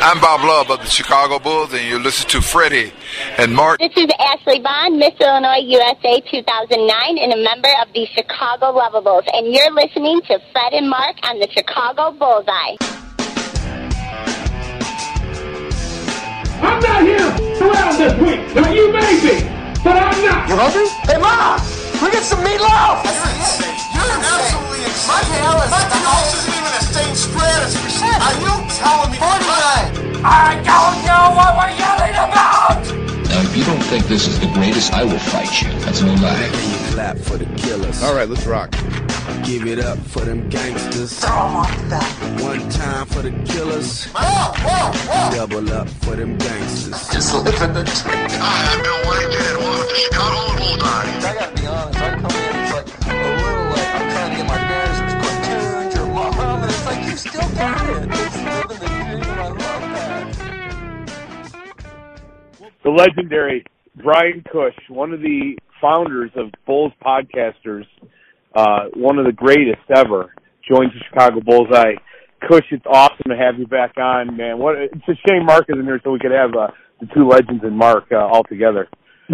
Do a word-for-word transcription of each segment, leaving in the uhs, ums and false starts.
I'm Bob Love of the Chicago Bulls, and you listen to Freddie and Mark. This is Ashley Bond, Miss Illinois U S A two thousand nine, and a member of the Chicago Lovables. And you're listening to Fred and Mark on the Chicago Bullseye. I'm not here around this week. Now, you may be, but I'm not. You hungry? Hey, Mom, we get some meatloaf. You're insane. You're absolutely insane. My house, my house isn't even a same spread as percent. Are you telling me? forty-nine. I don't know what we're yelling about. Now, if you don't think this is the greatest, I will fight you. That's no lie. Can you clap for the killers? All right, let's rock. Give it up for them gangsters. Throw 'em off the back. One time for the killers. Whoa, whoa, whoa. Double up for them gangsters. Just living the dream. Hi, I'm Bill Whitehead. Welcome to Chicago Bullseye. I gotta be honest, I come in, it's like a little like I'm trying to get my bearings. There's cartoons, your mom, and it's like you still got it. It's living the dream, and I love that. The legendary Brian Cush, one of the founders of Bulls Podcasters, uh, one of the greatest ever, joins the Chicago Bullseye. Cush, it's awesome to have you back on, man. What it's a shame Mark isn't here so we could have uh, the two legends and Mark uh, all together.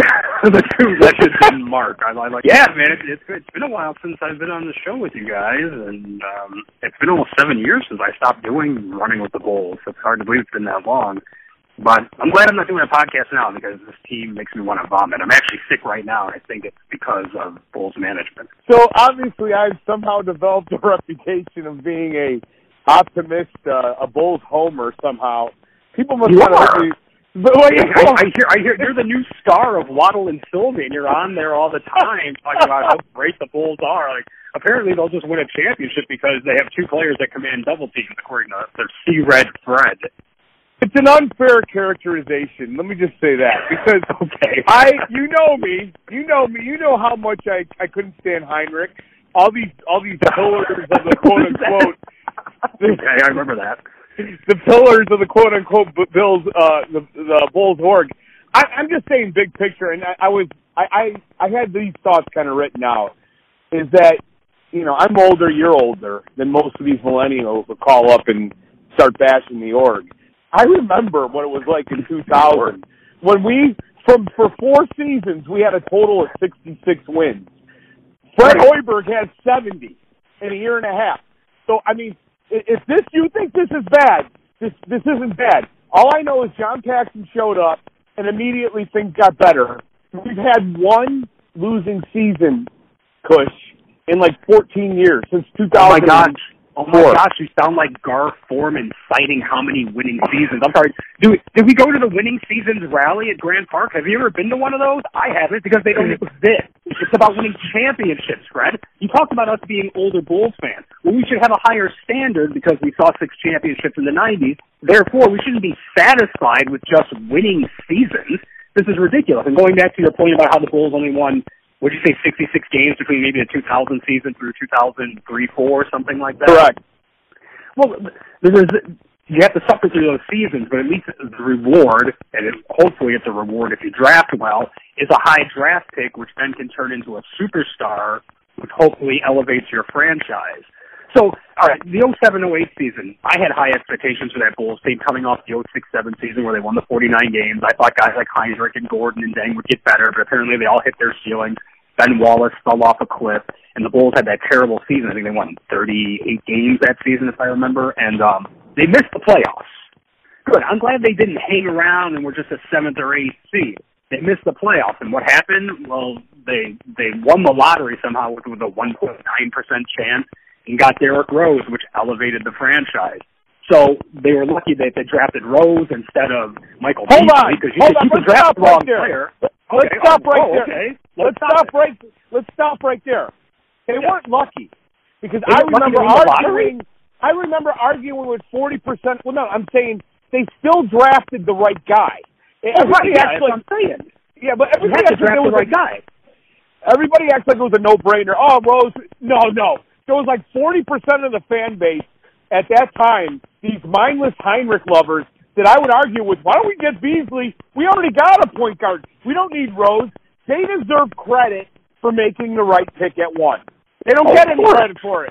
The two legends and Mark. I, I like. Yeah, man, it, it's it's been a while since I've been on the show with you guys, and um, it's been almost seven years since I stopped doing running with the Bulls. It's hard to believe it's been that long. But I'm glad I'm not doing a podcast now because this team makes me want to vomit. I'm actually sick right now, and I think it's because of Bulls management. So obviously I've somehow developed a reputation of being a optimist, uh, a Bulls homer somehow. People must You not are. Be, but like, I, I hear, I hear you're the new star of Waddle and Sylvan. You're on there all the time talking about how great the Bulls are. Like, apparently they'll just win a championship because they have two players that command double teams, according to their C-Red Fred. It's an unfair characterization. Let me just say that because okay. I, you know me, you know me, you know how much I I couldn't stand Heinrich. All these all these pillars of the quote unquote. Okay, I remember that. The pillars of the quote unquote Bills, uh, the the Bulls org. I, I'm just saying big picture, and I, I was I, I I had these thoughts kind of written out. Is that you know I'm older, you're older than most of these millennials will call up and start bashing the org. I remember what it was like in two thousand when we, from for four seasons, we had a total of sixty-six wins. Fred Hoiberg had seventy in a year and a half. So, I mean, if this you think this is bad, this this isn't bad. All I know is John Paxson showed up, and immediately things got better. We've had one losing season, Cush, in like fourteen years, since two thousand. Oh, my gosh. Oh, my gosh, you sound like Gar Forman citing how many winning seasons. I'm sorry. Do we, did we go to the winning seasons rally at Grand Park? Have you ever been to one of those? I haven't because they don't exist. It's about winning championships, Fred. You talked about us being older Bulls fans. Well, we should have a higher standard because we saw six championships in the nineties. Therefore, we shouldn't be satisfied with just winning seasons. This is ridiculous. And going back to your point about how the Bulls only won, what did you say, sixty-six games between maybe the two thousand season through two thousand three four, something like that? Correct. Well, there is, you have to suffer through those seasons, but at least the reward, and it, hopefully it's a reward if you draft well, is a high draft pick, which then can turn into a superstar, which hopefully elevates your franchise. So, all right, the oh seven oh eight season, I had high expectations for that Bulls team coming off the oh six seven season where they won the forty-nine games. I thought guys like Heinrich and Gordon and Deng would get better, but apparently they all hit their ceilings. Ben Wallace fell off a cliff, and the Bulls had that terrible season. I think they won thirty-eight games that season, if I remember, and um, they missed the playoffs. Good. I'm glad they didn't hang around and were just a seventh or eighth seed. They missed the playoffs, and what happened? Well, they they won the lottery somehow with, with a one point nine percent chance and got Derrick Rose, which elevated the franchise. So they were lucky that they drafted Rose instead of Michael Hold Beasley, on. because you Hold could, on. you could Let's draft stop the wrong right there. player. Let's Okay. stop oh, right oh, there. Okay. Let's, let's stop, stop right. Let's stop right there. They yeah. weren't lucky because they I remember arguing. I remember arguing with forty percent. Well, no, I'm saying they still drafted the right guy. Oh, everybody right, acts yeah, like I'm saying. Yeah, but everybody acts acts like it was the right a, guy. Everybody acts like it was a no-brainer. Oh, Rose. No, no. There was like forty percent of the fan base at that time. These mindless Heinrich lovers. That I would argue with, why don't we get Beasley? We already got a point guard. We don't need Rose. They deserve credit for making the right pick at one. They don't oh, get any credit for it.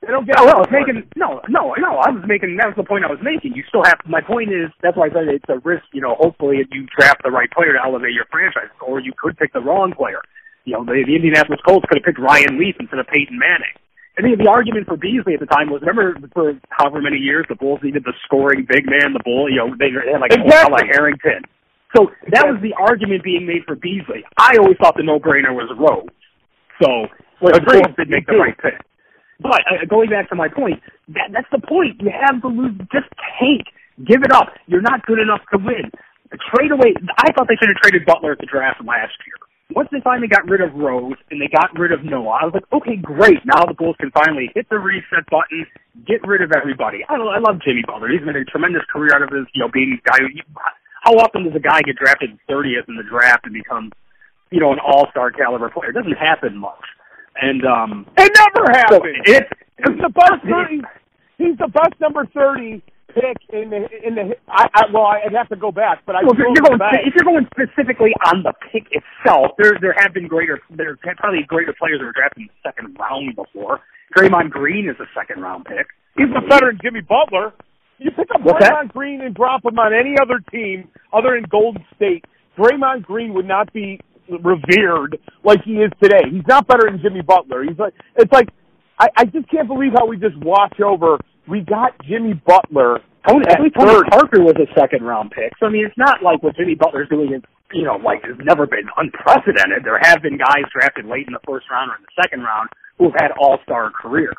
They don't get. Oh, well, I was making no, no, no. I was making that was the point I was making. You still have. My point is that's why I said it's a risk. You know, hopefully if you draft the right player to elevate your franchise, or you could pick the wrong player. You know, the, the Indianapolis Colts could have picked Ryan Leaf instead of Peyton Manning. I think the argument for Beasley at the time was, remember for however many years the Bulls needed the scoring big man, the bull. You know, they had like exactly. like Harrington. So that was the argument being made for Beasley. I always thought the no-brainer was Rose. So well, the Colts did make the right pick. But uh, going back to my point, that, that's the point. You have to lose. Just tank. Give it up. You're not good enough to win. Trade away. I thought they should have traded Butler at the draft last year. Once they finally got rid of Rose and they got rid of Noah, I was like, okay, great. Now the Bulls can finally hit the reset button, get rid of everybody. I, I love Jimmy Butler. He's made a tremendous career out of his, you know, being a guy. Who, how often does a guy get drafted thirtieth in the draft and become, you know, an all-star caliber player? It doesn't happen much. And um, it never happens. So it's, it's the best thirty. He's the best number thirty pick in the in the. I, I, well, I'd have to go back, but I. Well, if, you're going, if you're going specifically on the pick itself, there there have been greater. There are probably greater players that were drafted in the second round before. Draymond Green is a second round pick. He's a better than Jimmy Butler. You pick up What's Draymond that? Green and drop him on any other team other than Golden State. Draymond Green would not be revered like he is today. He's not better than Jimmy Butler. He's like, it's like, I, I just can't believe how we just watch over. We got Jimmy Butler. Tony, Tony Parker was a second round pick. So I mean, it's not like what Jimmy Butler's doing is, you know, like has never been unprecedented. There have been guys drafted late in the first round or in the second round who have had all star careers.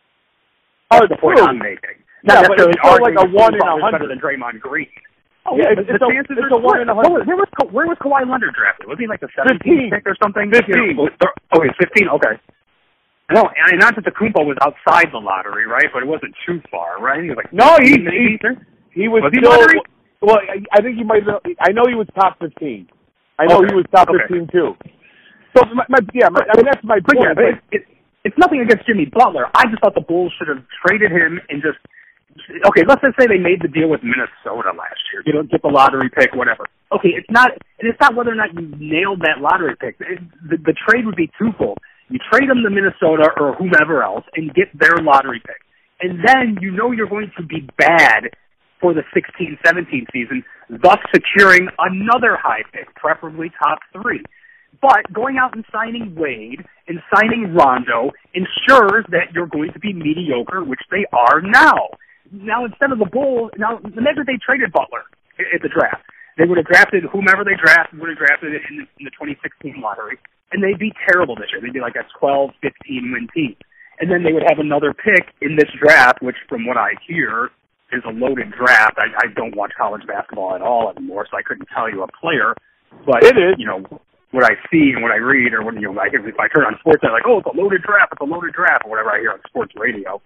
That's oh, the point true. I'm making. Not yeah, but it's not like a one in a hundred better than Draymond Green. Oh, yeah, it's, the it's, a, chances it's are a one in a hundred. Where was where was Kawhi Leonard drafted? Was he like the fifteen seventeenth pick or something? Fifteen. You know, okay, fifteen. Okay. No, and not that the Kumpo was outside the lottery, right? But it wasn't too far, right? He was like no, he maybe. he, he was, was he still. lottery? Well, I, I think he might. Have, I know he was top fifteen. I know okay. he was top okay. fifteen too. So my, my yeah, my, I mean that's my but point. Yeah, but it, it, it's nothing against Jimmy Butler. I just thought the Bulls should have traded him and just. Okay, let's just say they made the deal with Minnesota last year. You know, get the lottery pick, whatever. Okay, it's not, and it's not whether or not you nailed that lottery pick. It, the, the trade would be twofold. You trade them to Minnesota or whomever else and get their lottery pick. And then you know you're going to be bad for the sixteen seventeen season, thus securing another high pick, preferably top three. But going out and signing Wade and signing Rondo ensures that you're going to be mediocre, which they are now. Now, instead of the Bulls, now, imagine they traded Butler at the draft. They would have drafted whomever they drafted, would have drafted in the, in the twenty sixteen lottery, and they'd be terrible this year. They'd be like a twelve, fifteen win team. And then they would have another pick in this draft, which from what I hear is a loaded draft. I, I don't watch college basketball at all anymore, so I couldn't tell you a player. But, it is. you know, what I see and what I read, or when, you know, like if I turn on sports, they're like, oh, it's a loaded draft, it's a loaded draft, or whatever I hear on sports radio.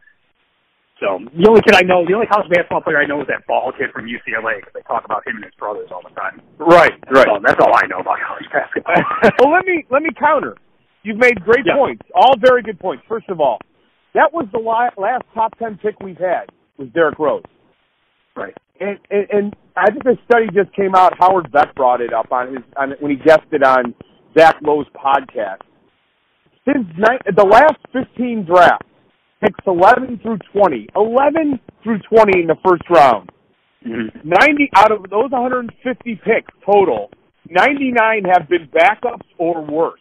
So the only kid I know, the only college basketball player I know is that ball kid from U C L A because they talk about him and his brothers all the time. Right, right. So that's all I know about college basketball. Well, let me let me counter. You've made great yeah. points, all very good points. First of all, that was the last top ten pick we've had was Derrick Rose. Right. And, and and I think a study just came out. Howard Beck brought it up on his on when he guested on Zach Lowe's podcast. Since ni- the last fifteen drafts. Picks eleven through twenty. eleven through twenty in the first round. Mm-hmm. ninety out of those one hundred fifty picks total, ninety-nine have been backups or worse.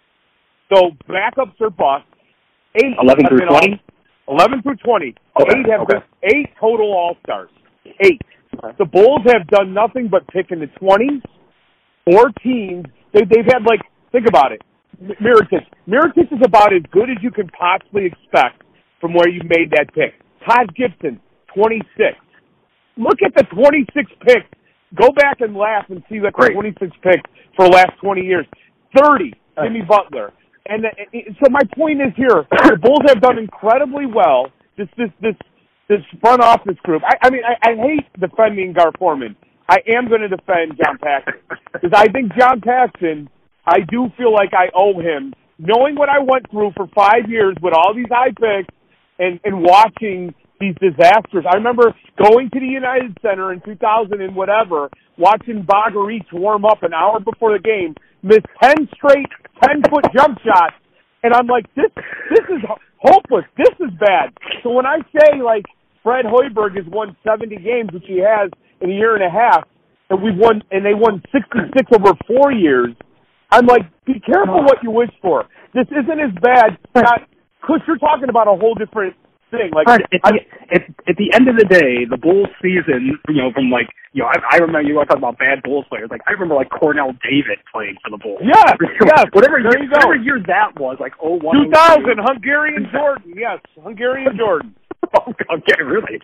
So backups or busts. Eight eleven through twenty? eleven through twenty. Okay. Eight have okay. been, eight total All-Stars. Eight. Okay. The Bulls have done nothing but pick in the twenties. Four teams. They, they've had, like, think about it. Mirotic. Mirotic is about as good as you can possibly expect from where you made that pick. Todd Gibson, twenty-six. Look at the twenty-six picks. Go back and laugh and see what the twenty-six picks for the last twenty years. thirty, Jimmy Butler. And the, so my point is here, the Bulls have done incredibly well. This this this this front office group. I, I mean, I, I hate defending Gar Forman. I am going to defend John Paxson because I think John Paxson. I do feel like I owe him, knowing what I went through for five years with all these high picks and, and watching these disasters. I remember going to the United Center in two thousand and whatever, watching Bogarich warm up an hour before the game, miss ten straight ten-foot jump shots, and I'm like, this this is hopeless. This is bad. So when I say, like, Fred Hoiberg has won seventy games, which he has in a year and a half, and we've won, and they won sixty-six over four years, I'm like, be careful what you wish for. This isn't as bad. Not, Chris, you're talking about a whole different thing. Like, at, the, at, at the end of the day, the Bulls season, you know, from like, you know, I, I remember you were talking about bad Bulls players. Like, I remember like Cornell David playing for the Bulls. Yeah, yeah. Whatever there year, you go. whatever year that was, like oh one, two thousand, Hungarian Jordan. Yes, Hungarian Jordan. Okay, really?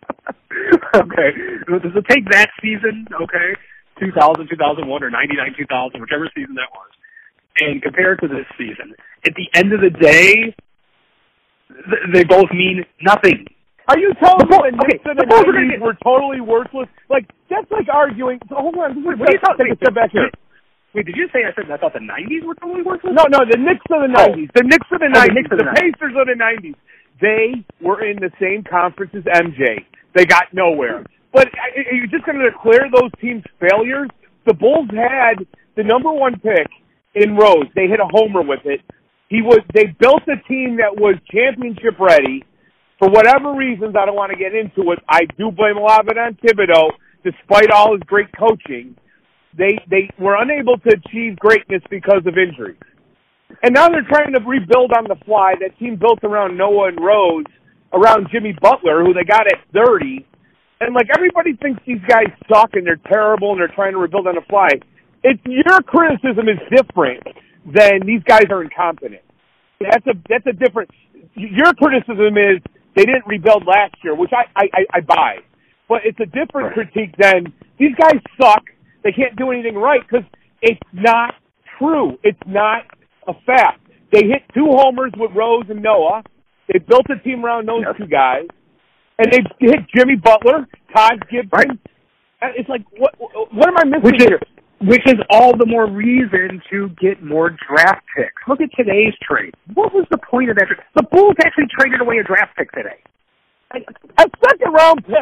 Okay. So take that season, okay, two thousand, two thousand one, or ninety-nine, two thousand, whichever season that was, and compare it to this season. At the end of the day, th- they both mean nothing. Are you telling me the okay, Knicks in the nineties were totally worthless? Like, that's like arguing. So hold on. Wait, what are you talking Take a step back here. Wait, did you say I said I thought the nineties were totally worthless? No, no, the Knicks of the nineties. Oh. The Knicks of the oh, nineties. The, the, the Pacers of the nineties. They were in the same conference as M J. They got nowhere. But are you just going to declare those teams failures? The Bulls had the number one pick in Rose. They hit a homer with it. He was. They built a team that was championship ready. For whatever reasons, I don't want to get into it. I do blame a lot of it on Thibodeau, despite all his great coaching. They they were unable to achieve greatness because of injuries. And now they're trying to rebuild on the fly. That team built around Noah and Rose, around Jimmy Butler, who they got at thirty. And, like, everybody thinks these guys suck and they're terrible and they're trying to rebuild on the fly. It's your criticism is different than these guys are incompetent. That's a that's a different. Your criticism is they didn't rebuild last year, which I I, I buy. But it's a different right. critique than these guys suck. They can't do anything right because it's not true. It's not a fact. They hit two homers with Rose and Noah. They built a team around those yep. two guys. And they hit Jimmy Butler, Todd Gibson. Right. It's like, what What am I missing which is, here? Which is all the more reason to get more draft picks. Look at today's trade. What was the point of that trade? The Bulls actually traded away a draft pick today. A, a second round pick.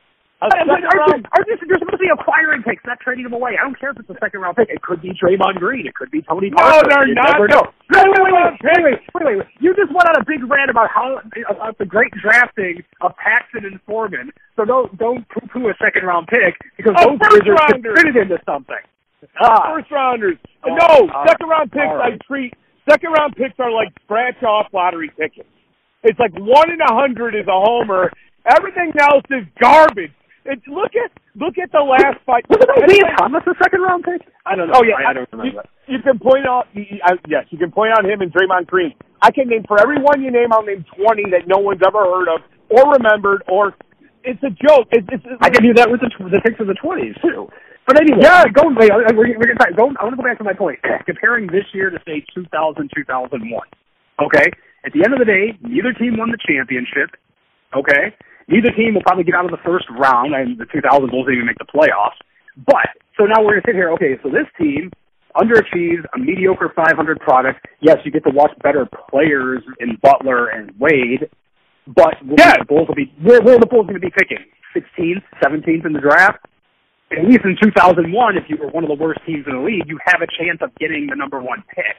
A But, second aren't round. you, aren't you, you're supposed to be acquiring picks, not trading them away. I don't care if it's a second round pick. It could be Draymond Green. It could be Tony Parker. No, they're you not. Never know. No, wait, wait, wait, wait, wait, wait, wait, wait, wait. You just went on a big rant about how about the great drafting of Paxson and Foreman. So don't don't poo-poo a second round pick because Oh, those first Wizards could rounders. fit it into something. Ah. First rounders. Oh, no, all second right. round picks All right. I treat. Second round picks are like scratch off lottery tickets. It's like one in a hundred is a homer. Everything else is garbage. It's look at look at the last fight. Wasn't Isaiah Thomas a second round pick? I don't know. Oh yeah, I, I don't remember you, that. you can point out. You, I, yes, you can point out him and Draymond Green. I can name for every one you name. I'll name twenty that no one's ever heard of or remembered. Or it's a joke. It's, it's, it's, I can do that with the the picks of the twenties too. But anyway, yeah, go. Wait, we're, we're gonna go. I want to go back to my point. Comparing this year to say two thousand, two thousand one. Okay. At the end of the day, neither team won the championship. Okay. Neither team will probably get out of the first round, and the two thousand Bulls didn't even make the playoffs. But, so now we're going to sit here, okay, so this team underachieves a mediocre five hundred product. Yes, you get to watch better players in Butler and Wade, but yeah. the Bulls will be, where, where are the Bulls going to be picking? sixteenth, seventeenth in the draft? At least in two thousand one, if you were one of the worst teams in the league, you have a chance of getting the number one pick.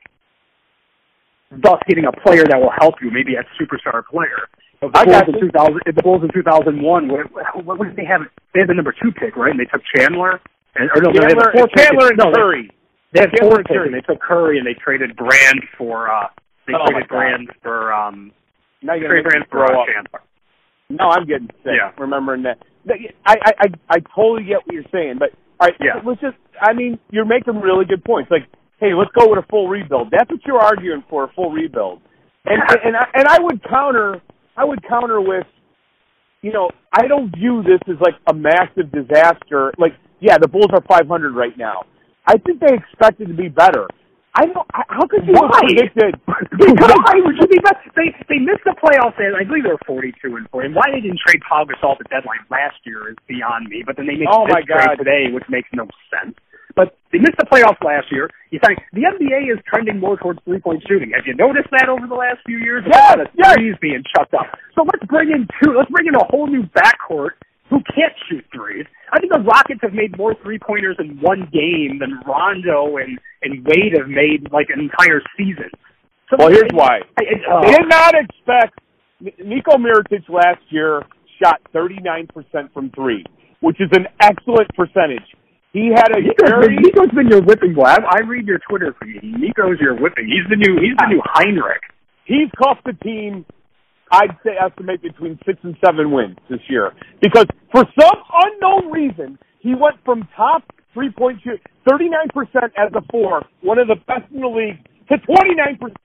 Thus getting a player that will help you, maybe a superstar player. If the, Bulls in two thousand, if the Bulls in two thousand one, what, what, what did they have? They had the number two pick, right? And they took Chandler, and, or no, Chandler, they had the four Chandler pick. and no, Curry. They, they had Chandler four and picks, Curry. and they took Curry, and they traded Brand for. uh They oh traded Brand for. um Now you're traded Brand for uh, Chandler. No, I'm getting sick. Yeah. Remembering that. I, I I I totally get what you're saying, but all right, yeah. let's just. I mean, you're making really good points. Like, hey, let's go with a full rebuild. That's what you're arguing for, a full rebuild. And and I, and I would counter. I would counter with. You know, I don't view this as like a massive disaster. Like, yeah, the Bulls are five hundred right now. I think they expected to be better. I don't. How could you Why? have predicted? Why would you be better? They they missed the playoffs. And I believe they were forty-two and four. And why they didn't trade Pau Gasol at the deadline last year is beyond me. But then they made oh this my trade God. today, which makes no sense. But they missed the playoffs last year. You think the N B A is trending more towards three-point shooting. Have you noticed that over the last few years? Yes, A lot of yes. threes being chucked up. So let's bring in two. Let's bring in a whole new backcourt who can't shoot threes. I think the Rockets have made more three-pointers in one game than Rondo and, and Wade have made like an entire season. So well, here's why. I, I, uh, they did not expect Niko Mirotic last year shot thirty-nine percent from three, which is an excellent percentage. He had a Niko's very been, Niko's been your whipping boy. I, I read your Twitter feed. Niko's your whipping. He's the new. He's the new Heinrich. He's cost the team, I'd say, estimate between six and seven wins this year because for some unknown reason he went from top three point shoot thirty-nine percent as a four, one of the best in the league, to twenty-nine percent.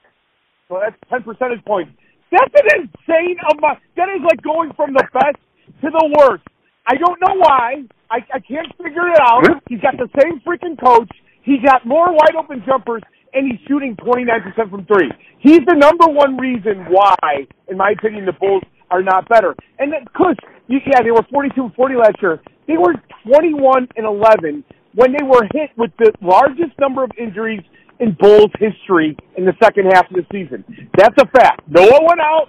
So that's ten percentage points. That's an insane amount. That is like going from the best to the worst. I don't know why. I, I can't figure it out. He's got the same freaking coach. He got more wide open jumpers, and he's shooting twenty-nine percent from three. He's the number one reason why, in my opinion, the Bulls are not better. And then, Kush, yeah, they were forty-two and forty last year. They were twenty-one and eleven when they were hit with the largest number of injuries in Bulls history in the second half of the season. That's a fact. Noah went out.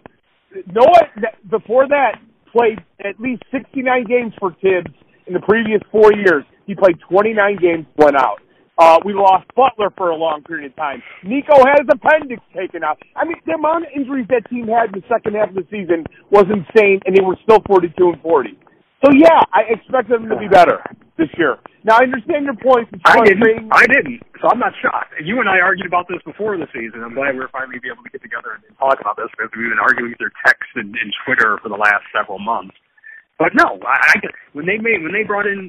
Noah, before that, played at least sixty-nine games for Tibbs in the previous four years. He played twenty-nine games, went out. Uh, we lost Butler for a long period of time. Nico had his appendix taken out. I mean, the amount of injuries that team had in the second half of the season was insane, and they were still forty-two and forty. So, yeah, I expect them to be better this year. Now, I understand your point. I didn't. I didn't. So I'm not shocked. And you and I argued about this before the season. I'm glad we're finally be able to get together and talk about this because we've been arguing through text and, and Twitter for the last several months. But no, I, I when they made when they brought in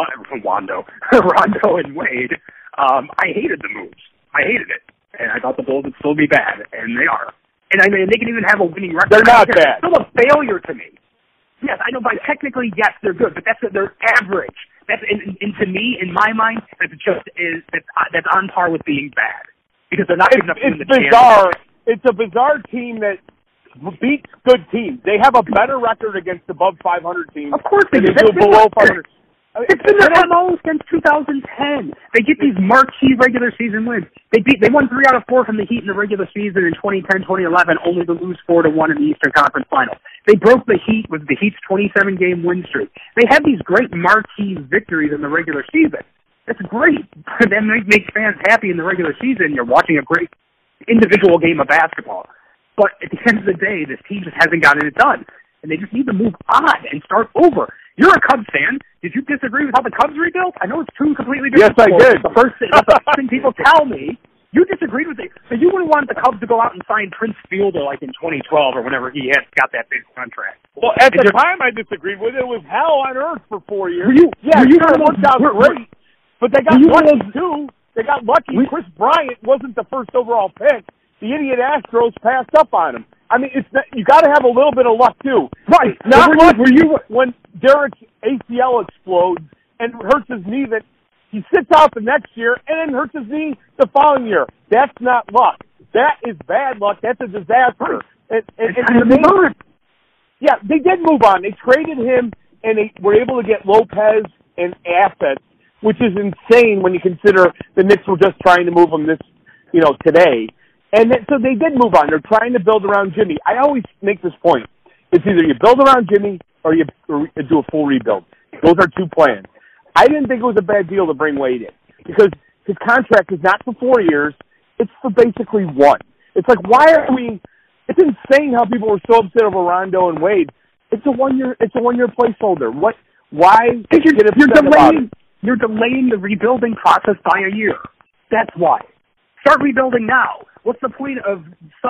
Wando, Rondo and Wade, um, I hated the moves. I hated it, and I thought the Bulls would still be bad, and they are. And I mean, they can even have a winning record. They're not bad. It's still a failure to me. Yes, I know. By technically, yes, they're good, but that's they're average. That's and, and to me, in my mind, that's just is that's that's on par with being bad because they're not good enough to win the championship. It's bizarre. It's a bizarre team that beats good teams. They have a better record against above five hundred teams. Of course they do. They do below five hundred. It's been their M O since two thousand ten. They get these marquee regular season wins. They beat. They won three out of four from the Heat in the regular season in twenty ten, twenty eleven, only to lose four to one in the Eastern Conference Finals. They broke the Heat with the Heat's twenty-seven game win streak. They have these great marquee victories in the regular season. That's great. That makes fans happy in the regular season. You're watching a great individual game of basketball. But at the end of the day, this team just hasn't gotten it done. And they just need to move on and start over. You're a Cubs fan. Did you disagree with how the Cubs rebuilt? I know it's two completely different. Yes, I did. The first thing, that's the first thing people tell me. You disagreed with it. So you wouldn't want the Cubs to go out and sign Prince Fielder like in twenty twelve or whenever he had got that big contract. Well, at and the time I disagreed with it. It was hell on earth for four years. Were you, yeah, were you it worked out great. But they got lucky, those, too. They got lucky. We, Chris Bryant wasn't the first overall pick. The idiot Astros passed up on him. I mean, it's not, you got to have a little bit of luck, too. Right. Not were luck you, were you, when Derek's A C L explodes and hurts his knee that he sits out the next year and then hurts his knee the following year. That's not luck. That is bad luck. That's a disaster. And, and, and, and they, yeah, they did move on. They traded him, and they were able to get Lopez and assets, which is insane when you consider the Knicks were just trying to move him this, you know, today. And then, so they did move on. They're trying to build around Jimmy. I always make this point. It's either you build around Jimmy or you, or you do a full rebuild. Those are two plans. I didn't think it was a bad deal to bring Wade in because his contract is not for four years. It's for basically one. It's like, why are we – it's insane how people were so upset over Rondo and Wade. It's a one-year It's a one-year placeholder. What? Why you're, get upset you're delaying, about it? You're delaying the rebuilding process by a year. That's why. Start rebuilding now. What's the point of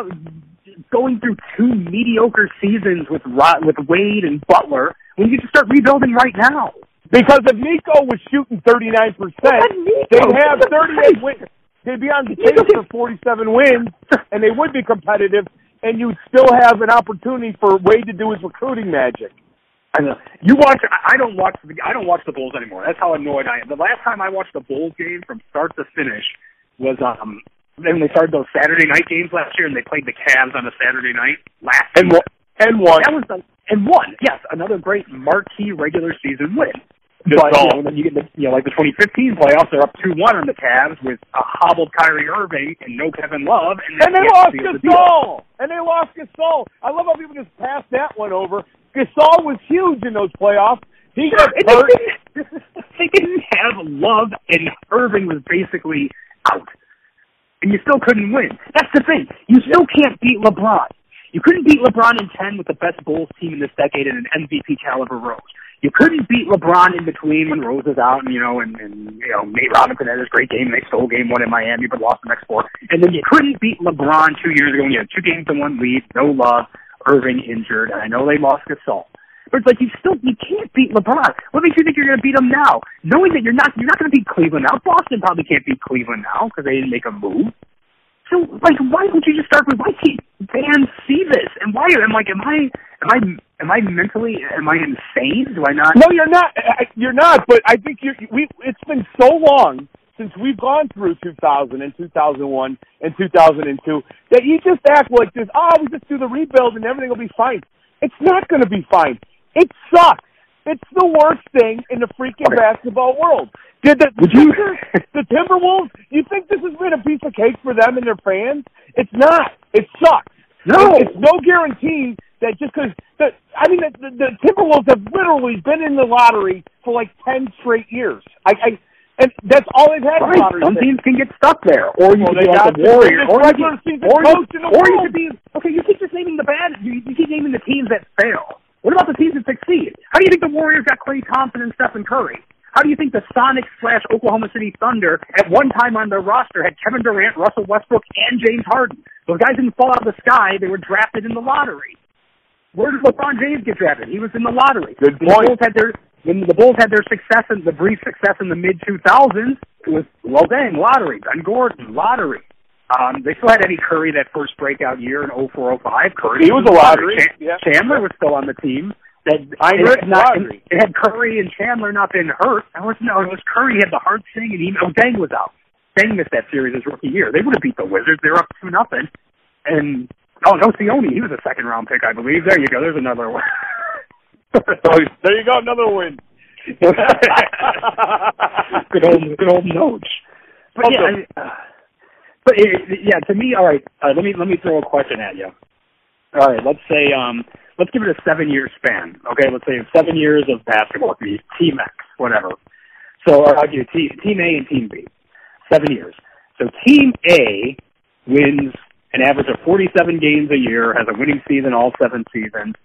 going through two mediocre seasons with with Wade and Butler when you can start rebuilding right now? Because if Nico was shooting thirty-nine percent, they'd have thirty-eight wins. They'd be on the pace for forty-seven wins, and they would be competitive, and you'd still have an opportunity for Wade to do his recruiting magic. I know. You watch. I don't watch. The, I don't watch the Bulls anymore. That's how annoyed I am. The last time I watched the Bulls game from start to finish was um. Then they started those Saturday night games last year, and they played the Cavs on a Saturday night last and year. And won. That was the, and won. Yes, another great marquee regular season win. Good but call. you know, then you get the you know like the twenty fifteen playoffs, they're up two one on the Cavs with a hobbled Kyrie Irving and no Kevin Love, and they, and they lost Gasol. And they lost Gasol. I love how people just passed that one over. Gasol was huge in those playoffs. He got they hurt. Didn't, they didn't have Love, and Irving was basically out. and you still couldn't win. That's the thing. You still can't beat LeBron. You couldn't beat LeBron in ten with the best Bulls team in this decade and an M V P caliber Rose. You couldn't beat LeBron in between when Rose was out, and you know, and, and you know, Nate Robinson had his great game. And they stole game one in Miami, but lost the next four. And then you couldn't beat LeBron two years ago when you had two games to one lead, no love, Irving injured, and I know they lost Gasol. But it's like you still you can't beat LeBron. What makes you think you're going to beat him now, knowing that you're not you're not going to beat Cleveland now? Boston probably can't beat Cleveland now because they didn't make a move. So, like, why don't you just start with, why can't fans see this? And why, I'm like, am I, am I, am I mentally, am I insane? Do I not? No, you're not, you're not, but I think you we, it's been so long since we've gone through two thousand and two thousand one and two thousand two that you just act like this, oh, we just do the rebuild and everything will be fine. It's not going to be fine. It sucks. It's the worst thing in the freaking okay. basketball world. Did the, Would you? the Timberwolves, you think this has been a piece of cake for them and their fans? It's not. It sucks. No. It's, it's no guarantee that just because, I mean, the, the, the Timberwolves have literally been in the lottery for like ten straight years. I, I And that's all they've had. Right. Some teams can get stuck there. Or you well, could be like the Warriors. Or, you, or, you, or you could be, okay, you keep just naming the bad, you, you keep naming the teams that fail. What about the teams that succeed? How do you think the Warriors got Klay Thompson and Stephen Curry? How do you think the Sonics slash Oklahoma City Thunder at one time on their roster had Kevin Durant, Russell Westbrook, and James Harden? Those guys didn't fall out of the sky. They were drafted in the lottery. Where did LeBron James get drafted? He was in the lottery. Good when point. The Bulls had their, when the Bulls had their success, in, the brief success in the mid two thousands, it was, well, dang, lottery. Ben Gordon, lottery. Um, they still had Eddie Curry that first breakout year in oh four oh five. Curry he was, was a lottery. Ch- yeah. Chandler was still on the team. That I it, had not, it, it had Curry and Chandler not been hurt. It was no, it was Curry had the heart thing, and he, oh, Deng was out. Deng missed that series his rookie year. They would have beat the Wizards. They were up two nothing. And oh no, Sione, he was a second round pick, I believe. There you go. There's another one. oh, there you go, another win. good old, good old Noach. But okay. yeah, I mean, uh, but it, yeah, to me, all right. Uh, let me let me throw a question at you. All right, let's say um. Let's give it a seven-year span, okay? Let's say seven years of basketball, Team X, whatever. So I'll give you Team A and Team B, seven years. So Team A wins an average of forty-seven games a year, has a winning season all seven seasons.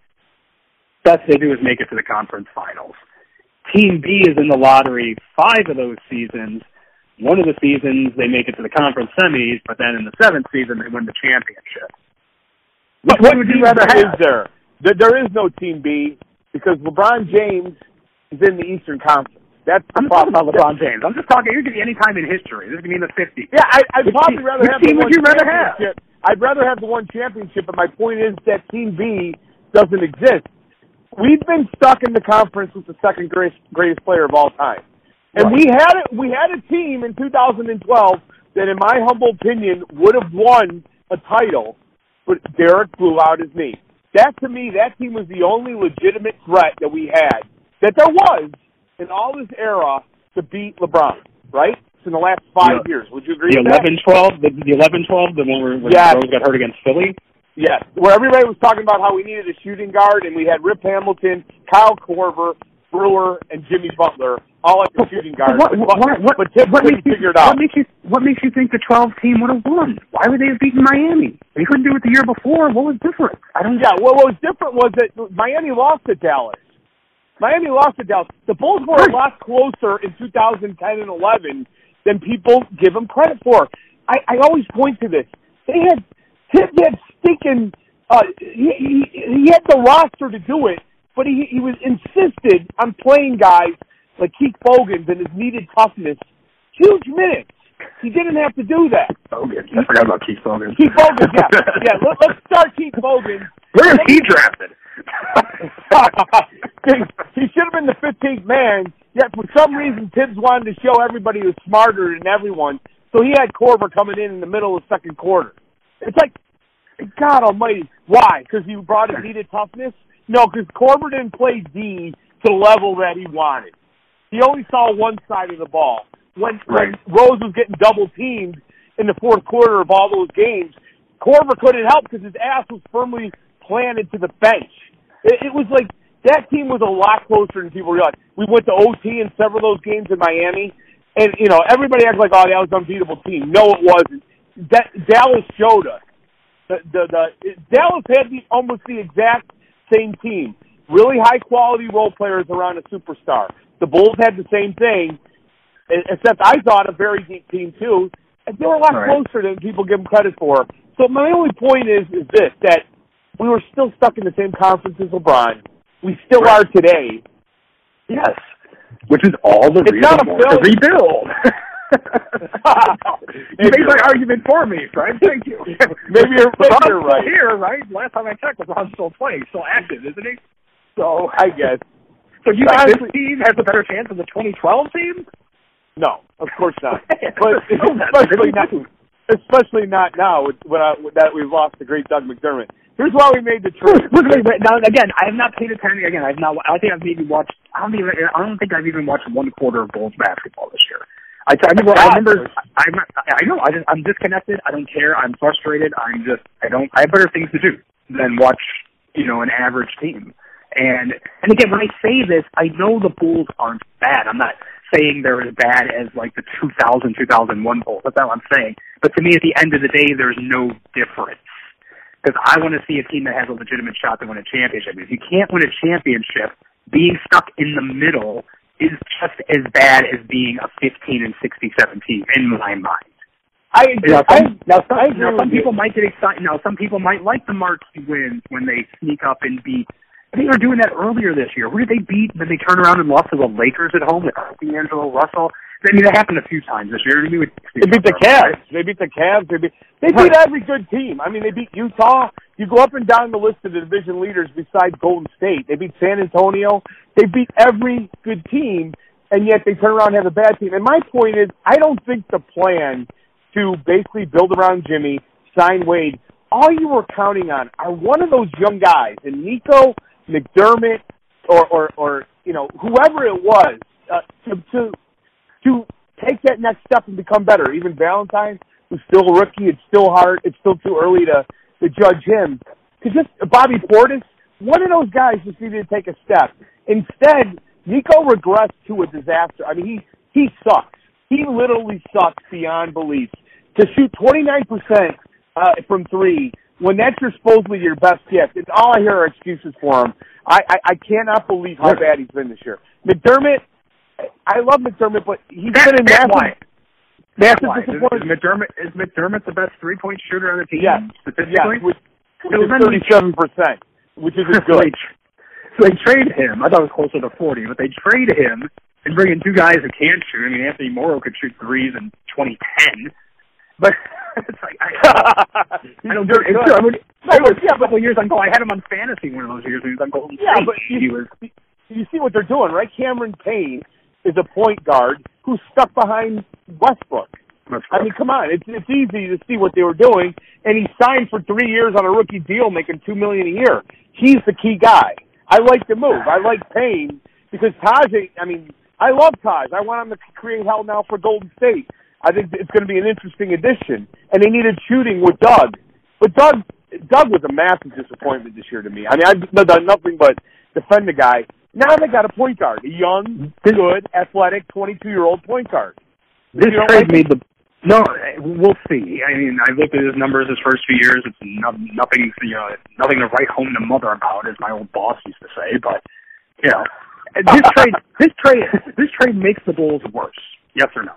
Best they do is make it to the conference finals. Team B is in the lottery five of those seasons. One of the seasons they make it to the conference semis, but then in the seventh season they win the championship. What, what would you rather have? Is there? There is no Team B because LeBron James is in the Eastern Conference. That's I'm not talking about LeBron James. I'm just talking. You're going to be any time in history. This is going to be in the fifties. Yeah, I, I'd which probably team, rather which have team the would one you rather have? I'd rather have the one championship, but my point is that Team B doesn't exist. We've been stuck in the conference with the second greatest, greatest player of all time, and right. we had it. We had a team in two thousand twelve that, in my humble opinion, would have won a title, but Derek blew out his knee. That, to me, that team was the only legitimate threat that we had, that there was in all this era to beat LeBron, right? In the last five yeah. years. Would you agree the with eleven twelve, that? The, the eleven twelve, the one where, where yes. Rose got hurt against Philly? Yes, where everybody was talking about how we needed a shooting guard, and we had Rip Hamilton, Kyle Korver, Brewer, and Jimmy Butler all at the shooting guard. What, what, what, what, but Tibbs couldn't figure it out. What makes you What makes you think the twelve team would have won? Why would they have beaten Miami? They couldn't do it the year before. What was different? I don't. Yeah, well, what was different was that Miami lost to Dallas. Miami lost to Dallas. The Bulls were a lot closer in two thousand ten and eleven than people give them credit for. I, I always point to this. They had Tibbs had stinking. Uh, he, he he had the roster to do it, but he he was insisted on playing guys like Keith Bogans and his needed toughness. Huge minutes. He didn't have to do that. Bogans. I forgot about Keith Bogans. Keith Bogans, yeah. yeah let, let's start Keith Bogans. Where is he drafted? He should have been the fifteenth man, yet for some reason Tibbs wanted to show everybody he was smarter than everyone, so he had Korver coming in in the middle of the second quarter. It's like, God almighty, why? Because he brought his needed toughness? No, because Korver didn't play D to the level that he wanted. He only saw one side of the ball. When, right. when Rose was getting double-teamed in the fourth quarter of all those games, Korver couldn't help because his ass was firmly planted to the bench. It, it was like that team was a lot closer than people realized. We went to O T in several of those games in Miami, and, you know, everybody acted like, oh, that was an unbeatable team. No, it wasn't. that Dallas showed us. The, the, the, Dallas had the, almost the exact same team. Really high-quality role players around a superstar. The Bulls had the same thing, except I thought a very deep team, too. And they were a lot right. closer than people give them credit for. So my only point is, is this, that we were still stuck in the same conference as LeBron. We still right. are today. Yes. Which is all the it's reason not a more to rebuild. You made my argument for me, Fred. Thank you. Maybe you're, maybe you're right. Still here, right? Last time I checked, LeBron's still playing, still active, isn't he? So I guess. So you think this team has a better chance than the twenty twelve team? No, of course not. But especially not, especially not now with, with, uh, with that we've lost the great Doug McDermott. Here's why we made the trade. Now again, I have not paid attention. Again, I've not. I think I've maybe watched. I don't even. I don't think I've even watched one quarter of Bulls basketball this year. I, I remember. I remember. I'm. I know. I just, I'm disconnected. I don't care. I'm frustrated. I'm just. I don't. I have better things to do than watch. You know, an average team. And and again, when I say this, I know the Bulls aren't bad. I'm not saying they're as bad as like the two thousand, two thousand one Bulls. That's not what I'm saying. But to me, at the end of the day, there's no difference. Because I want to see a team that has a legitimate shot to win a championship. If you can't win a championship, being stuck in the middle is just as bad as being a fifteen and sixty-seven team in my mind. I agree. Now, some, now, some, I agree now, some people you. might get excited. Now, some people might like the marquee wins when they sneak up and beat. I think they were doing that earlier this year. Who did they beat? Then they turned around and lost to the Lakers at home with D'Angelo Russell. I mean, that happened a few times this year. They beat the Cavs. They beat the Cavs. They beat, they beat every good team. I mean, they beat Utah. You go up and down the list of the division leaders besides Golden State. They beat San Antonio. They beat every good team, and yet they turn around and have a bad team. And my point is, I don't think the plan to basically build around Jimmy, sign Wade, all you were counting on are one of those young guys, and Nico, McDermott, or, or, or you know, whoever it was, uh, to, to to take that next step and become better. Even Valentine, who's still a rookie, it's still hard. It's still too early to, to judge him. To just Bobby Portis, one of those guys just needed to take a step. Instead, Nico regressed to a disaster. I mean, he, he sucks. He literally sucks beyond belief. To shoot twenty-nine percent uh, from three, when that's your supposedly your best gift, it's all I hear are excuses for him. I, I, I cannot believe how bad he's been this year. McDermott, I love McDermott, but he's that, been a massive, massive disappointment. Is, is, McDermott, is McDermott the best three-point shooter on the team? Yes, statistically? yes, which, which is thirty-seven percent, which is good. So they traded him. I thought it was closer to forty, but they traded him and bring in two guys who can't shoot. I mean, Anthony Morrow could shoot threes in twenty ten, but it's like I, I don't do it. It's, I mean, no, but, yeah, a couple of years ago, I had him on fantasy one of those years when he was on Golden State. Yeah, but he you, was. You see what they're doing, right? Cameron Payne is a point guard who's stuck behind Westbrook. Westbrook. I mean, come on, it's it's easy to see what they were doing, and he signed for three years on a rookie deal, making two million a year. He's the key guy. I like the move. I like Payne because Taj. I mean, I love Taj. I want him to create hell now for Golden State. I think it's going to be an interesting addition, and they needed shooting with Doug, but Doug Doug was a massive disappointment this year to me. I mean, I've done nothing but defend the guy. Now they got a point guard, a young, good, athletic, twenty-two-year-old point guard. This trade like made the no. We'll see. I mean, I looked at his numbers his first few years. It's no, nothing, you know, nothing to write home to mother about, as my old boss used to say. But you know, this trade, this trade, this trade makes the Bulls worse. Yes or no?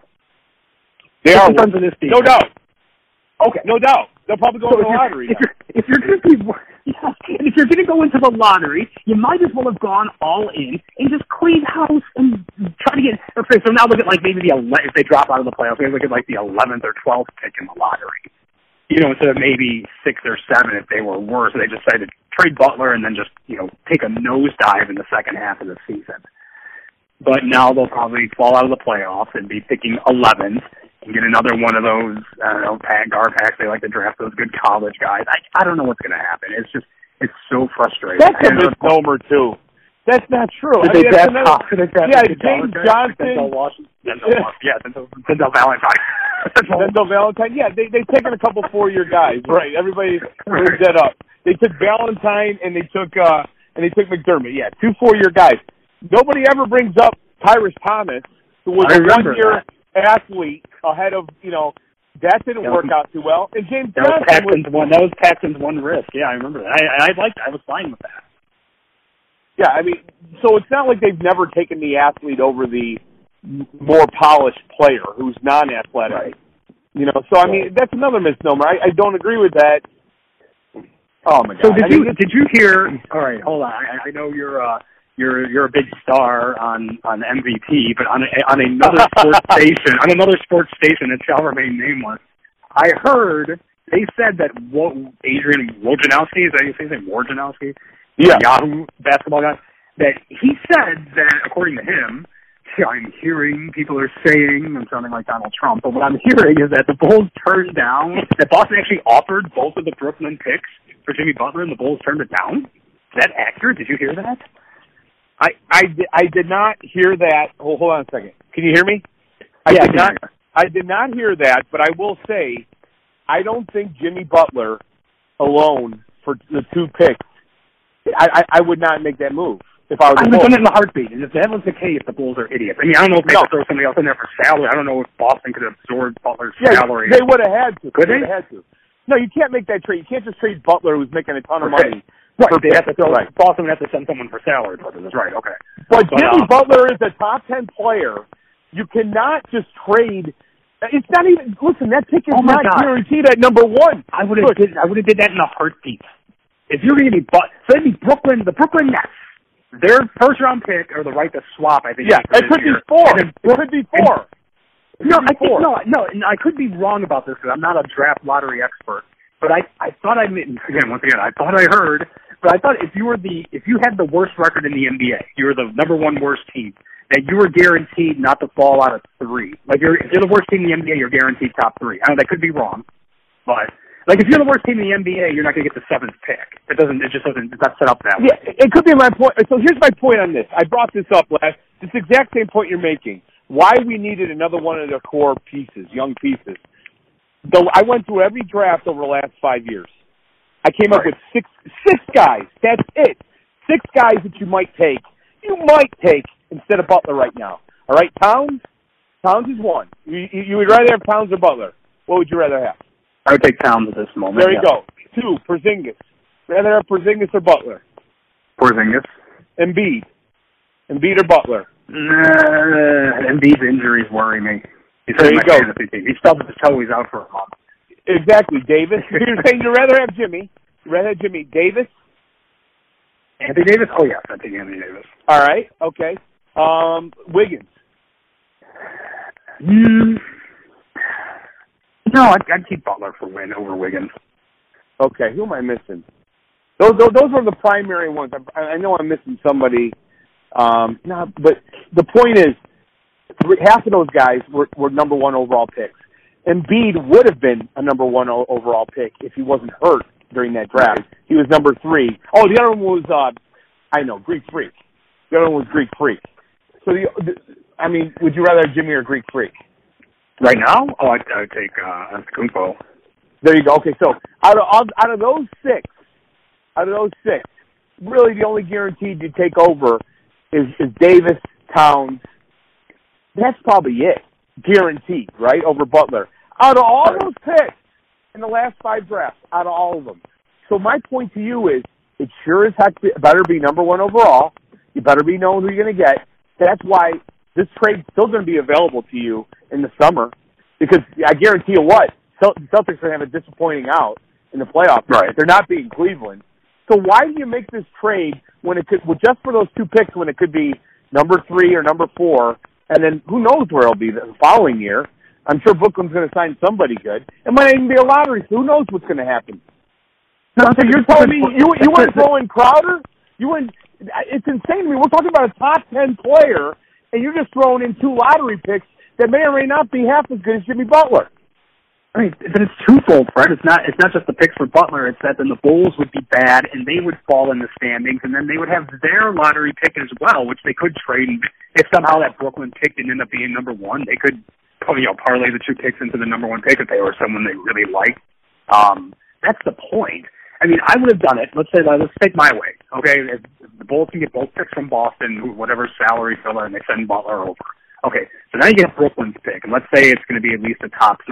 They are worse. Of this team. No doubt. Okay, no doubt. They'll probably go so in the lottery. If you're, if you're going to be, yeah, and if you're going to go into the lottery, you might as well have gone all in and just clean house and try to get. Okay, so now look at like maybe the if they drop out of the playoffs, maybe look at like the eleventh or twelfth pick in the lottery. You know, instead of maybe six or seven if they were worse, they decided to trade Butler and then just you know take a nosedive in the second half of the season. But now they'll probably fall out of the playoffs and be picking eleventh. And get another one of those, I don't know, pack, guard packs. They like to draft those good college guys. I, I don't know what's going to happen. It's just, it's so frustrating. That's a misnomer, too. That's not true. Did I they mean, draft, another, did they draft yeah, James Johnson. Denzel Washington. Denzel, yeah, Denzel, Denzel Valentine. Denzel Valentine. Yeah, they, they've taken a couple four-year guys. Right. Everybody brings that up. They took Valentine and they took, uh, and they took McDermott. Yeah, two four-year guys. Nobody ever brings up Tyrese Thomas, who was I a one-year athlete ahead of, you know, That didn't that work was, out too well. And James that was Johnson Paxton's was, one. That was Paxton's one risk. Yeah, I remember that. I, I liked. I was fine with that. Yeah, I mean, so it's not like they've never taken the athlete over the more polished player who's non-athletic. Right. You know, so I mean, that's another misnomer. I, I don't agree with that. Oh my God! So did I you mean, did you hear? All right, hold on. I, I know you're uh, you're you're a big star on on M V P, but on a, on another sports station, on another sports station that shall remain nameless, I heard they said that Wo- Adrian Wojnarowski, is that you say his name, Wojnarowski? Yeah, Yahoo basketball guy. That he said that according to him. I'm hearing people are saying I'm sounding like Donald Trump, but what I'm hearing is that the Bulls turned down, that Boston actually offered both of the Brooklyn picks for Jimmy Butler, and the Bulls turned it down. Is that accurate? Did you hear that? I I, I did not hear that. Hold, hold on a second. Can you hear me? I yeah, did not. I did not hear that, but I will say, I don't think Jimmy Butler alone for the two picks. I I, I would not make that move. If I, I would have done it in a heartbeat. And if that was the case, the Bulls are idiots. I mean, I don't know if they no. could throw somebody else in there for salary. I don't know if Boston could absorb Butler's yeah, salary. They would have had to. Could they? they? Would have had to. No, you can't make that trade. You can't just trade Butler, who's making a ton of okay. money. Right. They have to throw, right. Boston would have to send someone for salary purposes. Right. Okay. But, but Jimmy uh, Butler is a top ten player. You cannot just trade. It's not even. Listen, that pick is oh not God. guaranteed at number one. I would have did. I would have did that in a heartbeat. If you're going to be, but so it'd be Brooklyn, the Brooklyn Nets. Their first round pick or the right to swap, I think. Yeah, it could be four. It could be four. No, I think no, no. I could be wrong about this because I'm not a draft lottery expert. But I, I thought I again, once again, I thought I heard. But I thought if you were the, if you had the worst record in the N B A, you were the number one worst team, that you were guaranteed not to fall out of three. Like you're, if you're the worst team in the N B A, you're guaranteed top three. I know that could be wrong, but. Like, if you're the worst team in the N B A, you're not going to get the seventh pick. It doesn't, it just doesn't, it's not set up that way. Yeah, it could be my point. So here's my point on this. I brought this up last, this exact same point you're making. Why we needed another one of their core pieces, young pieces. Though I went through every draft over the last five years. I came up right. with six, six guys. That's it. Six guys that you might take. You might take instead of Butler right now. All right, Towns? Towns is one. You, you, you would rather have Towns or Butler? What would you rather have? I would take Towns at this moment. There you yeah. go. Two, Porzingis. Rather have Porzingis or Butler? Porzingis. Embiid. Embiid or Butler? Nah, Embiid's injuries worry me. He's there you my go. fantasy team. He stubbed his toe. He's out for a month. Exactly. Davis. You're saying you'd rather have Jimmy. You'd rather have Jimmy. Davis? Anthony Davis? Oh, yes. I take Anthony Davis. All right. Okay. Um, Wiggins. Mm. No, I'd, I'd keep Butler for win over Wiggins. Okay, who am I missing? Those those, those were the primary ones. I, I know I'm missing somebody. Um, no, but the point is, half of those guys were, were number one overall picks. Embiid would have been a number one o- overall pick if he wasn't hurt during that draft. He was number three. Oh, the other one was, uh, I know, Greek Freak. The other one was Greek Freak. So, the, the I mean, would you rather have Jimmy or Greek Freak? Right now? Oh, I'd, I'd take uh, Antetokounmpo. There you go. Okay, so out of out of those six, out of those six, really the only guaranteed you take over is, is Davis, Towns. That's probably it. Guaranteed, right, over Butler. Out of all those picks in the last five drafts, out of all of them. So my point to you is, it sure as heck better be number one overall. You better be knowing who you're going to get. That's why this trade's still going to be available to you in the summer, because I guarantee you what, Celtics are going to have a disappointing out in the playoffs. Right. They're not beating Cleveland. So why do you make this trade when it could, well, just for those two picks, when it could be number three or number four, and then who knows where it'll be the following year? I'm sure Brooklyn's going to sign somebody good. It might even be a lottery, so who knows what's going to happen? No, so you're telling me you you wouldn't throw in Crowder? You wouldn't? It's insane to me. We're talking about a top ten player, and you're just throwing in two lottery picks that may or may not be half as good as Jimmy Butler. I mean, but it's twofold, Fred. It's not. It's not just the picks for Butler. It's that then the Bulls would be bad, and they would fall in the standings, and then they would have their lottery pick as well, which they could trade. If somehow that Brooklyn pick didn't end up being number one, they could, you know, parlay the two picks into the number one pick if they were someone they really liked. Um, that's the point. I mean, I would have done it. Let's say, let's take my way, okay? If the Bulls can get both picks from Boston, whatever salary filler, and they send Butler over. Okay, so now you get Brooklyn's pick, and let's say it's going to be at least a top three.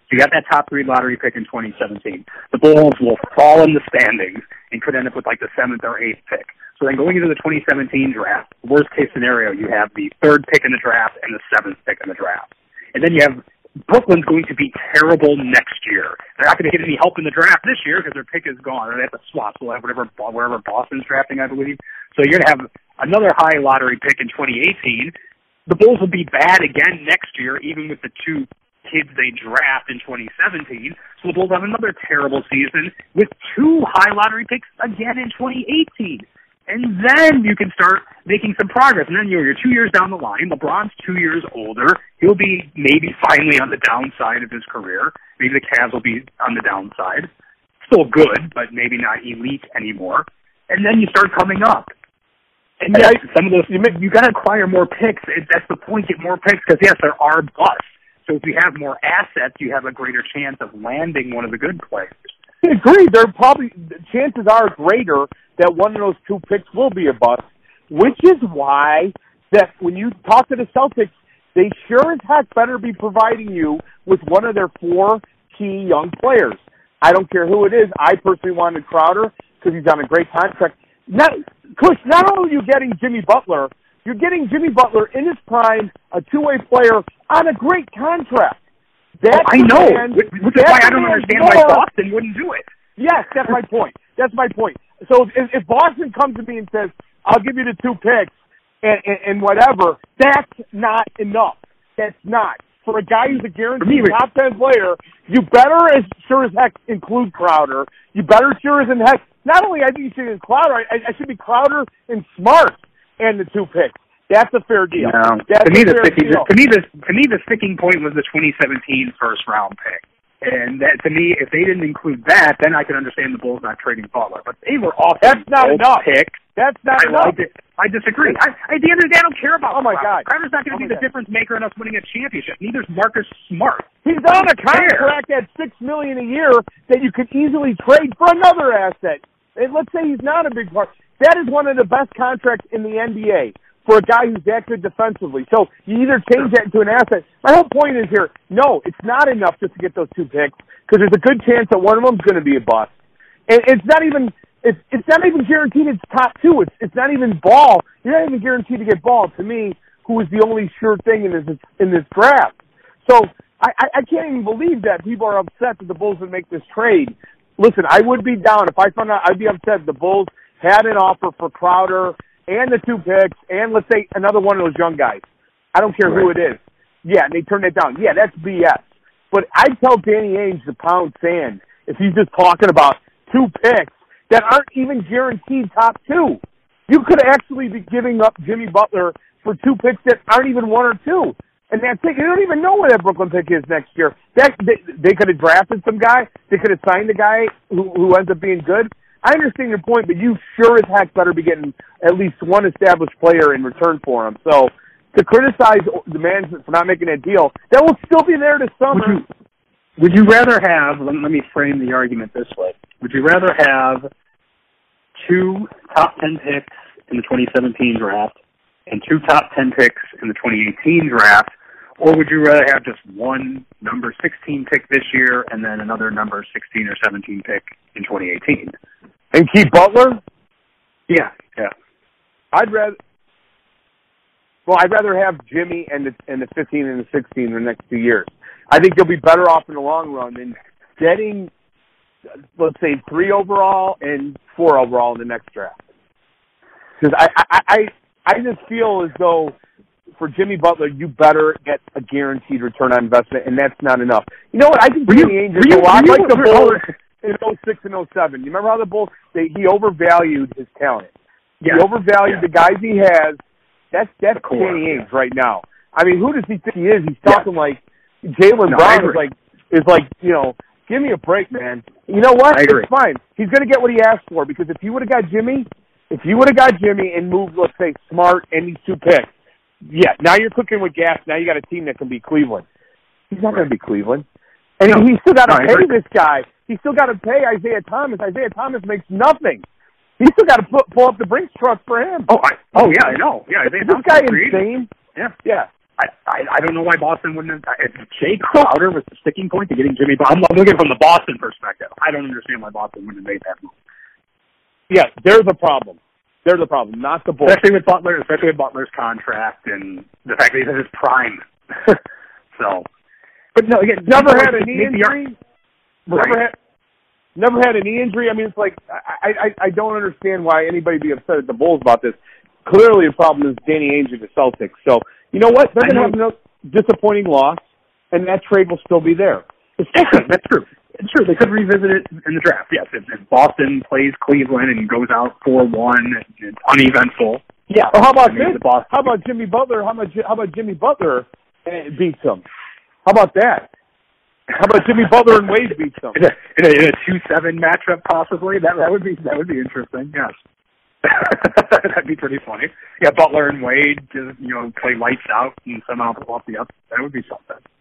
So you got that top three lottery pick in twenty seventeen. The Bulls will fall in the standings and could end up with like the seventh or eighth pick. So then going into the twenty seventeen draft, worst case scenario, you have the third pick in the draft and the seventh pick in the draft. And then you have Brooklyn's going to be terrible next year. They're not going to get any help in the draft this year because their pick is gone. Or they have to swap. So they'll have whatever, wherever Boston's drafting, I believe. So you're going to have another high lottery pick in twenty eighteen. The Bulls will be bad again next year, even with the two kids they draft in twenty seventeen. So the Bulls have another terrible season with two high lottery picks again in twenty eighteen. And then you can start making some progress. And then you're, you're two years down the line. LeBron's two years older. He'll be maybe finally on the downside of his career. Maybe the Cavs will be on the downside. Still good, but maybe not elite anymore. And then you start coming up. And yes, some of those, you, you got to acquire more picks. It, that's the point, get more picks, because yes, there are busts. So if you have more assets, you have a greater chance of landing one of the good players. I agree. There are probably, chances are greater that one of those two picks will be a bust, which is why that when you talk to the Celtics, they sure as heck better be providing you with one of their four key young players. I don't care who it is. I personally wanted Crowder because he's on a great contract. Not, Kush, not only are you getting Jimmy Butler, you're getting Jimmy Butler in his prime, a two-way player on a great contract. That oh, I know, demand, which is why I don't understand more, why Boston wouldn't do it. Yes, that's my point. That's my point. So if, if Boston comes to me and says, I'll give you the two picks and, and, and whatever, that's not enough. That's not. For a guy who's a guaranteed top ten player, you better as sure as heck include Crowder. You better sure as in heck, not only I think you should include Crowder, I, I should be Crowder and Smart and the two picks. That's a fair deal. No. That's to me, a the fair sticking, deal. to me, the to me, the sticking point was the twenty seventeen first round pick. And that, to me, if they didn't include that, then I could understand the Bulls not trading Butler. But they were off. That's not enough. Pick. That's not I enough. It. I disagree. I, at the end of the day, I don't care about. Oh my Crowder. God, Crowder's not going to oh be the God. difference maker in us winning a championship. Neither's Marcus Smart. He's on a contract at six million a year that you could easily trade for another asset. And let's say he's not a big part. That is one of the best contracts in the N B A for a guy who's that good defensively. So you either change that into an asset. My whole point is here, no, it's not enough just to get those two picks because there's a good chance that one of them's going to be a bust. And it's not even it's it's not even guaranteed it's top two. It's it's not even Ball. You're not even guaranteed to get Ball. To me, who is the only sure thing in this in this draft. So I, I, I can't even believe that people are upset that the Bulls would make this trade. Listen, I would be down if I found out. I'd be upset if the Bulls had an offer for Crowder and the two picks, and let's say another one of those young guys. I don't care who it is. Yeah, and they turned it down. Yeah, that's B S. But I'd tell Danny Ainge to pound sand if he's just talking about two picks that aren't even guaranteed top two. You could actually be giving up Jimmy Butler for two picks that aren't even one or two. And that's it. You don't even know where that Brooklyn pick is next year. That They, they could have drafted some guy. They could have signed a guy who, who ends up being good. I understand your point, but you sure as heck better be getting at least one established player in return for him. So to criticize the management for not making that deal, that will still be there this summer. Would you, would you rather have, let, let me frame the argument this way, would you rather have two top ten picks in the twenty seventeen draft and two top ten picks in the twenty eighteen draft, or would you rather have just one number sixteen pick this year and then another number sixteen or seventeen pick in twenty eighteen? And keep Butler? Yeah, yeah. I'd rather. Well, I'd rather have Jimmy and the and the fifteen and the sixteen in the next two years. I think you'll be better off in the long run than getting, let's say, three overall and four overall in the next draft. Because I, I I I just feel as though for Jimmy Butler, you better get a guaranteed return on investment, and that's not enough. You know what? I think Danny Ainge is a lot like the Bulls in oh six and oh seven. You remember how the Bulls, they, he overvalued his talent. Yeah. He overvalued yeah. the guys he has. That's that's cool. Danny Ainge right now. I mean, who does he think he is? He's talking yeah. like Jaylen no, Brown is like, is like, you know, give me a break, man. You know what? It's fine. He's going to get what he asked for, because if he would have got Jimmy, if he would have got Jimmy and moved, let's say, Smart and these two picks, yeah, now you're cooking with gas. Now you got a team that can beat Cleveland. He's not going to be Cleveland. And no, he's still got to no, pay this guy. He's still got to pay Isaiah Thomas. Isaiah Thomas makes nothing. He's still got to pull, pull up the Brinks truck for him. Oh, I, oh yeah, I know. Yeah, is this guy insane? Yeah, yeah. I, I I don't know why Boston wouldn't have. If Jay Crowder was the sticking point to getting Jimmy, I'm looking from the Boston perspective. I don't understand why Boston wouldn't have made that move. Yeah, there's a problem. There's a problem, not the Bulls. Especially with Butler, especially with Butler's contract and the fact that he's at his prime. So, but no, again, never had a knee injury. Right. Never had, never had a knee injury. I mean, it's like I, I, I don't understand why anybody be upset at the Bulls about this. Clearly, the problem is Danny Ainge and the Celtics. So, you know what? They're going to have a disappointing loss, and that trade will still be there. That's true. It's true. They could revisit it in the draft. Yes, if, if Boston plays Cleveland and goes out four one, it's uneventful. Yeah. Well, how about I mean, this? How about Jimmy Butler? How about how about Jimmy Butler beats them? How about that? How about Jimmy Butler and Wade beats them? In a, in a, in a two seven matchup, possibly. That that would be that would be interesting. Yes. That'd be pretty funny. Yeah, Butler and Wade just, you know, play lights out and somehow pull off the up. That would be something.